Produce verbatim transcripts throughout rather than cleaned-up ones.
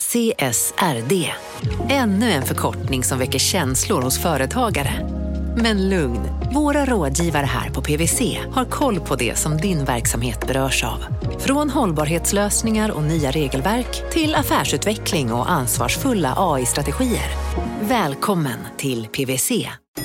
C S R D. Ännu en förkortning som väcker känslor hos företagare. Men lugn, våra rådgivare här på P W C har koll på det som din verksamhet berörs av. Från hållbarhetslösningar och nya regelverk till affärsutveckling och ansvarsfulla A I-strategier. Välkommen till P W C.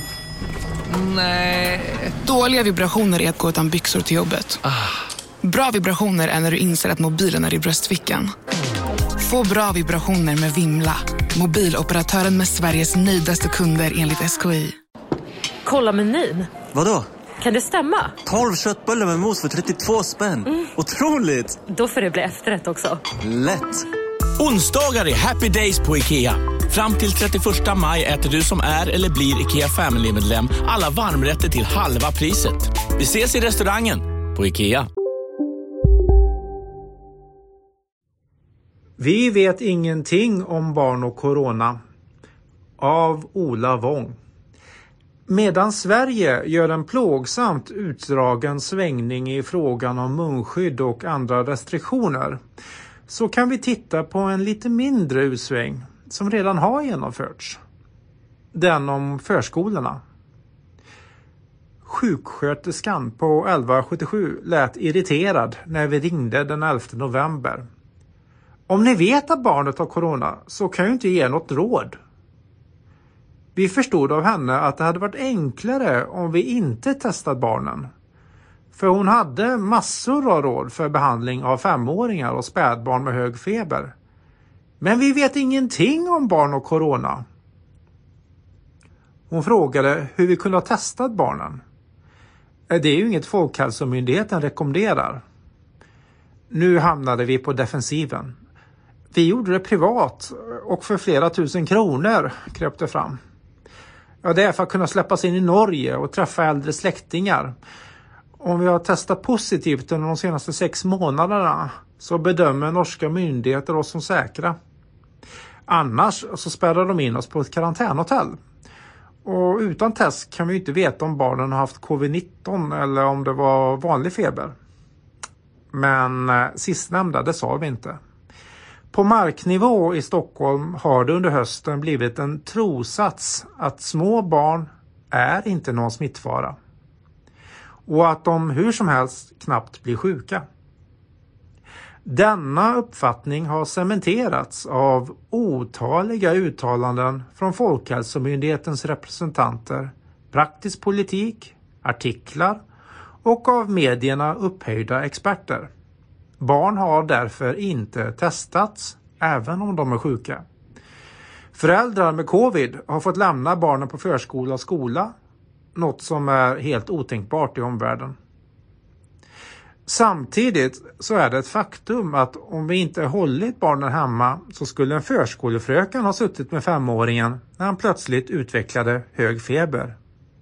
Nej. Dåliga vibrationer är att gå utan byxor till jobbet. Ah. Bra vibrationer är när du inser att mobilen är i bröstfickan. Få bra vibrationer med Vimla. Mobiloperatören med Sveriges nöjdaste kunder enligt S K I. Kolla menyn. Vadå? Kan det stämma? tolv köttbullar med mos för trettiotvå spänn. Mm. Otroligt! Då får det bli efterrätt också. Lätt! Onsdagar är happy days på IKEA. Fram till trettioförsta maj äter du som är eller blir IKEA Family-medlem alla varmrätter till halva priset. Vi ses i restaurangen på IKEA. Vi vet ingenting om barn och corona. Av Ola Wång. Medan Sverige gör en plågsamt utdragen svängning i frågan om munskydd och andra restriktioner, så kan vi titta på en lite mindre utsväng som redan har genomförts. Den om förskolorna. Sjuksköterskan på elva sjuttiosju lät irriterad när vi ringde den elfte november. Om ni vet att barnet har corona så kan jag inte ge något råd. Vi förstod av henne att det hade varit enklare om vi inte testat barnen. För hon hade massor av råd för behandling av femåringar och spädbarn med hög feber. Men vi vet ingenting om barn och corona. Hon frågade hur vi kunde ha testat barnen. Det är ju inget Folkhälsomyndigheten rekommenderar. Nu hamnade vi på defensiven. Vi gjorde det privat och för flera tusen kronor kröp det fram. Ja, det är för att kunna släppas in i Norge och träffa äldre släktingar. Om vi har testat positivt under de senaste sex månaderna så bedömer norska myndigheter oss som säkra. Annars så spärrar de in oss på ett karantänhotell. Och utan test kan vi inte veta om barnen har haft covid nitton eller om det var vanlig feber. Men eh, sistnämnda, det sa vi inte. På marknivå i Stockholm har det under hösten blivit en trosats att små barn är inte någon smittfara. Och att de hur som helst knappt blir sjuka. Denna uppfattning har cementerats av otaliga uttalanden från Folkhälsomyndighetens representanter, praktisk politik, artiklar och av medierna upphöjda experter. Barn har därför inte testats, även om de är sjuka. Föräldrar med covid har fått lämna barnen på förskola och skola, något som är helt otänkbart i omvärlden. Samtidigt så är det ett faktum att om vi inte hållit barnen hemma så skulle en förskolefröken ha suttit med femåringen när han plötsligt utvecklade hög feber.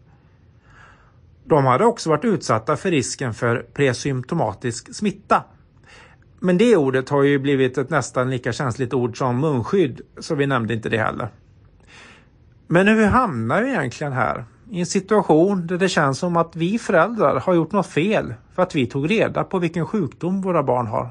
De hade också varit utsatta för risken för presymptomatisk smitta. Men det ordet har ju blivit ett nästan lika känsligt ord som munskydd, så vi nämnde inte det heller. Men hur hamnar vi egentligen här? I en situation där det känns som att vi föräldrar har gjort något fel för att vi tog reda på vilken sjukdom våra barn har.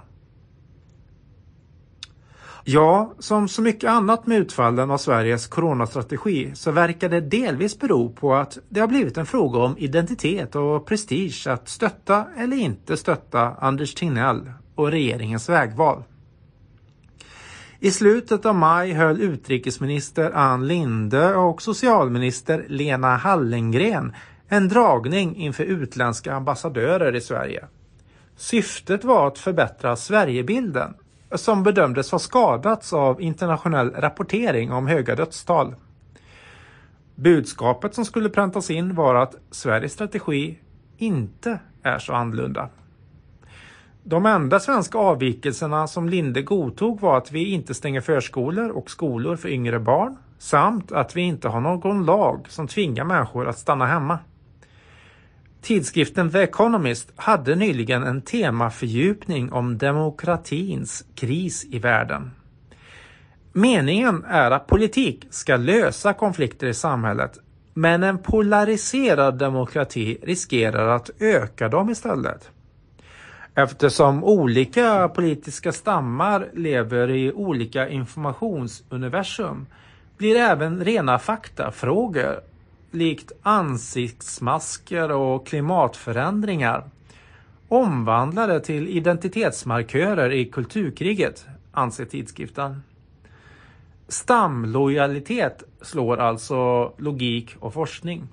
Ja, som så mycket annat med utfallen av Sveriges coronastrategi så verkar det delvis bero på att det har blivit en fråga om identitet och prestige att stötta eller inte stötta Anders Tegnell och regeringens vägval. I slutet av maj höll utrikesminister Ann Linde och socialminister Lena Hallengren en dragning inför utländska ambassadörer i Sverige. Syftet var att förbättra Sverigebilden, som bedömdes ha skadats av internationell rapportering om höga dödstal. Budskapet som skulle präntas in var att Sveriges strategi inte är så annorlunda. De enda svenska avvikelserna som Linde godtog var att vi inte stänger förskolor och skolor för yngre barn samt att vi inte har någon lag som tvingar människor att stanna hemma. Tidskriften The Economist hade nyligen en temafördjupning om demokratins kris i världen. Meningen är att politik ska lösa konflikter i samhället, men en polariserad demokrati riskerar att öka dem istället. Eftersom olika politiska stammar lever i olika informationsuniversum blir även rena faktafrågor likt ansiktsmasker och klimatförändringar omvandlade till identitetsmarkörer i kulturkriget, anser tidskriften. Stamlojalitet slår alltså logik och forskning.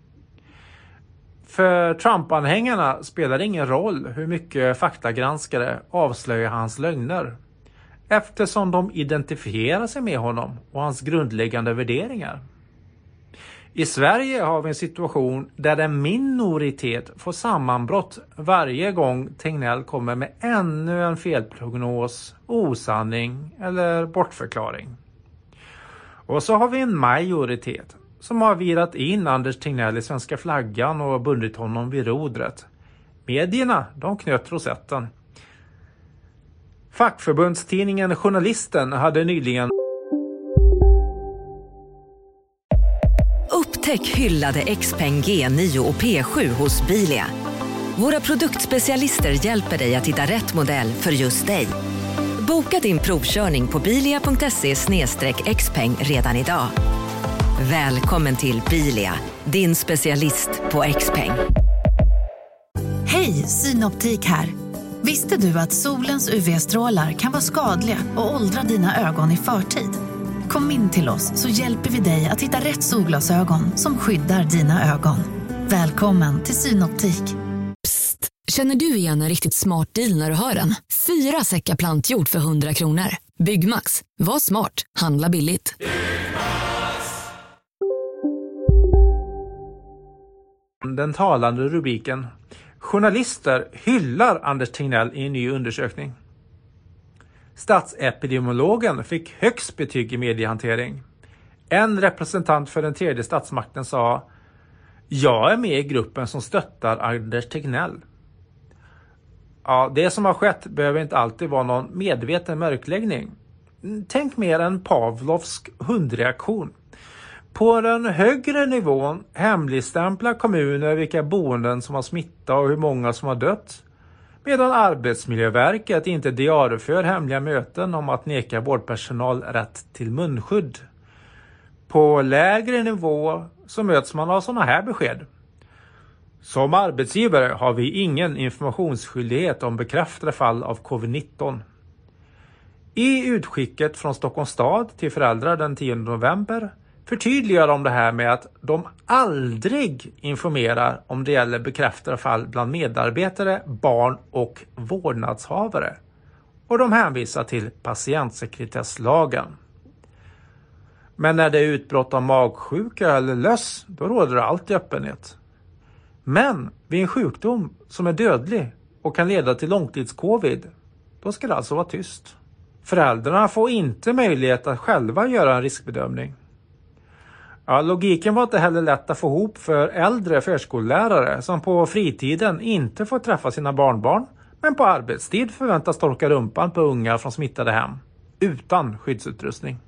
För Trump-anhängarna spelar det ingen roll hur mycket faktagranskare avslöjar hans lögner, eftersom de identifierar sig med honom och hans grundläggande värderingar. I Sverige har vi en situation där en minoritet får sammanbrott varje gång Tegnell kommer med ännu en felprognos, osanning eller bortförklaring. Och så har vi en majoritet som har virat in Anders Tegnell i svenska flaggan och bundit honom vid rodret. Medierna, de knöt rosetten. Fackförbundstidningen Journalisten hade nyligen Upptäck hyllade Xpeng G nio och P sju hos Bilia. Våra produktspecialister hjälper dig att hitta rätt modell för just dig. Boka din provkörning på bilia punkt se slash xpeng redan idag. Välkommen till Bilia, din specialist på Xpeng. Hej, Synoptik här. Visste du att solens U V-strålar kan vara skadliga och åldra dina ögon i förtid? Kom in till oss så hjälper vi dig att hitta rätt solglasögon som skyddar dina ögon. Välkommen till Synoptik. Psst, känner du igen en riktigt smart deal när du hör den? Fyra säckar plantjord för hundra kronor. Byggmax, var smart, handla billigt. Den talande rubriken: Journalister hyllar Anders Tegnell i en ny undersökning. Statsepidemiologen fick högst betyg i mediehantering. En representant för den tredje statsmakten sa: jag är med i gruppen som stöttar Anders Tegnell. Ja, det som har skett behöver inte alltid vara någon medveten mörkläggning. Tänk mer en Pavlovsk hundreaktion. På den högre nivån hemligstämplar kommuner vilka boenden som har smitta och hur många som har dött, medan Arbetsmiljöverket inte diarieför hemliga möten om att neka vårdpersonal rätt till munskydd. På lägre nivå så möts man av sådana här besked. Som arbetsgivare har vi ingen informationsskyldighet om bekräftade fall av covid nitton. I utskicket från Stockholms stad till föräldrar den tionde november förtydligar de det här med att de aldrig informerar om det gäller bekräftade fall bland medarbetare, barn och vårdnadshavare. Och de hänvisar till patientsekretesslagen. Men när det är utbrott av magsjuka eller löss, då råder det alltid öppenhet. Men vid en sjukdom som är dödlig och kan leda till långtidscovid, då ska det alltså vara tyst. Föräldrarna får inte möjlighet att själva göra en riskbedömning. Ja, logiken var inte heller lätt att få ihop för äldre förskollärare som på fritiden inte får träffa sina barnbarn, men på arbetstid förväntas torka rumpan på unga från smittade hem utan skyddsutrustning.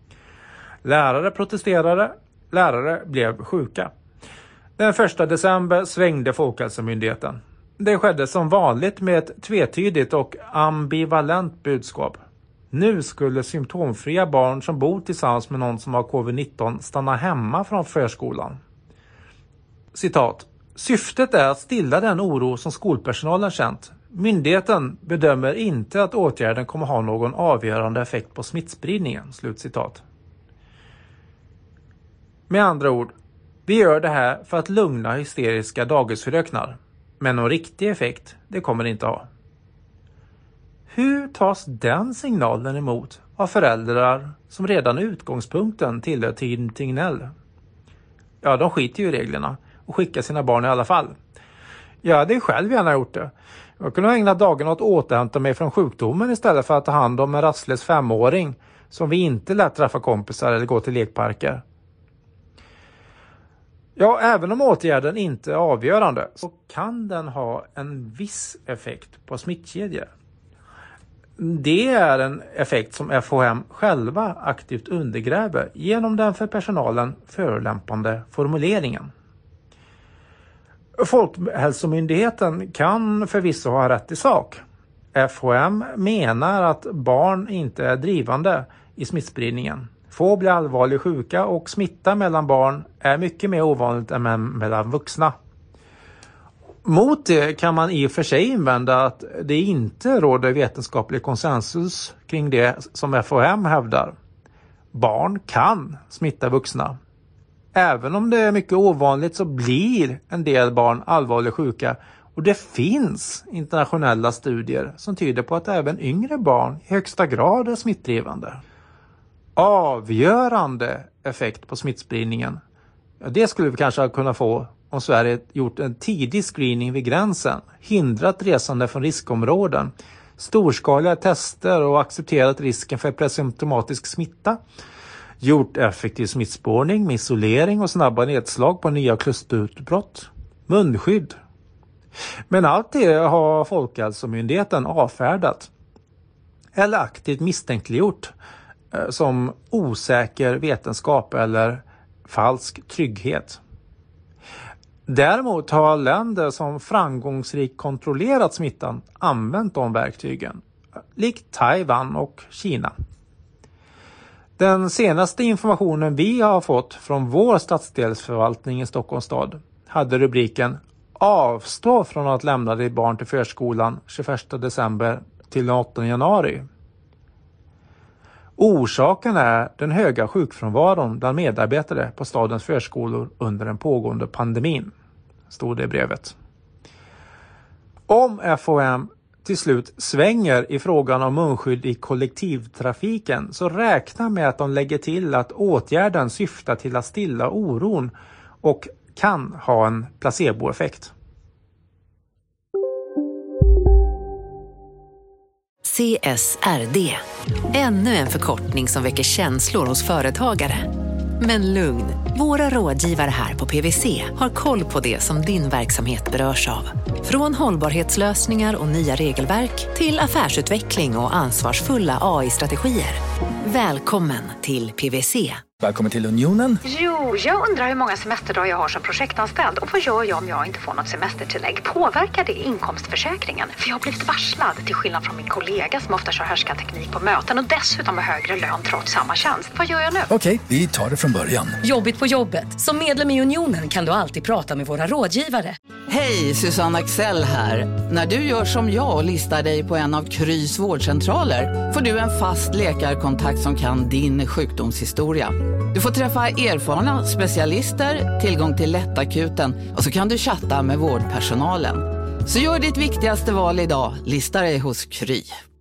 Lärare protesterade, lärare blev sjuka. Den första december svängde Folkhälsomyndigheten. Det skedde som vanligt med ett tvetydigt och ambivalent budskap. Nu skulle symptomfria barn som bor tillsammans med någon som har covid nitton stanna hemma från förskolan. Citat: syftet är att stilla den oro som skolpersonalen känt. Myndigheten bedömer inte att åtgärden kommer ha någon avgörande effekt på smittspridningen. Slutcitat. Med andra ord, vi gör det här för att lugna hysteriska dagisfröknar. Men någon riktig effekt, det kommer det inte ha. Hur tas den signalen emot av föräldrar som redan i utgångspunkten tillhör Team Tegnell? Ja, de skiter ju i reglerna och skickar sina barn i alla fall. Jag hade själv gärna gjort det. Jag kunde ägna dagen åt att återhämta mig från sjukdomen istället för att ta hand om en rastlös femåring som vi inte lät träffa kompisar eller gå till lekparker. Ja, även om åtgärden inte är avgörande så kan den ha en viss effekt på smittkedjor. Det är en effekt som F H M själva aktivt undergräver genom den för personalen förolämpande formuleringen. Folkhälsomyndigheten kan förvisso ha rätt i sak. F H M menar att barn inte är drivande i smittspridningen. Få blir allvarligt sjuka och smitta mellan barn är mycket mer ovanligt än mellan vuxna. Mot det kan man i och för sig invända att det inte råder vetenskaplig konsensus kring det som F H M hävdar. Barn kan smitta vuxna. Även om det är mycket ovanligt så blir en del barn allvarligt sjuka, och det finns internationella studier som tyder på att även yngre barn i högsta grad är smittdrivande. Avgörande effekt på smittspridningen, ja, det skulle vi kanske kunna få om Sverige gjort en tidig screening vid gränsen, hindrat resande från riskområden, storskaliga tester och accepterat risken för presymptomatisk smitta, gjort effektiv smittspårning med isolering och snabba nedslag på nya klusterutbrott, munskydd. Men allt det har Folkhälsomyndigheten avfärdat eller aktivt misstänkliggjort som osäker vetenskap eller falsk trygghet. Däremot har länder som framgångsrikt kontrollerat smittan använt de verktygen, likt Taiwan och Kina. Den senaste informationen vi har fått från vår stadsdelsförvaltning i Stockholms stad hade rubriken "Avstå från att lämna ditt barn till förskolan tjugoförsta december till åttonde januari". Orsaken är den höga sjukfrånvaron bland medarbetare på stadens förskolor under den pågående pandemin, stod det i brevet. Om F H M till slut svänger i frågan om munskydd i kollektivtrafiken så räkna med att de lägger till att åtgärden syftar till att stilla oron och kan ha en placeboeffekt. C S R D. Ännu en förkortning som väcker känslor hos företagare. Men lugn, våra rådgivare här på P V C har koll på det som din verksamhet berörs av. Från hållbarhetslösningar och nya regelverk till affärsutveckling och ansvarsfulla A I-strategier. Välkommen till P V C. Välkommen till Unionen. Jo, jag undrar hur många semesterdagar jag har som projektanställd. Och vad gör jag om jag inte får något semestertillägg? Påverkar det inkomstförsäkringen? För jag har blivit varslad, till skillnad från min kollega som ofta kör härskarteknik på möten och dessutom har högre lön trots samma tjänst. Vad gör jag nu? Okej, vi tar det från början. Jobbigt på jobbet. Som medlem i Unionen kan du alltid prata med våra rådgivare. Hej, Susanne Axel här. När du gör som jag och listar dig på en av Krys vårdcentraler får du en fast läkarkontakt som kan din sjukdomshistoria. Du får träffa erfarna specialister, tillgång till lättakuten och så kan du chatta med vårdpersonalen. Så gör ditt viktigaste val idag, lista dig hos Kry.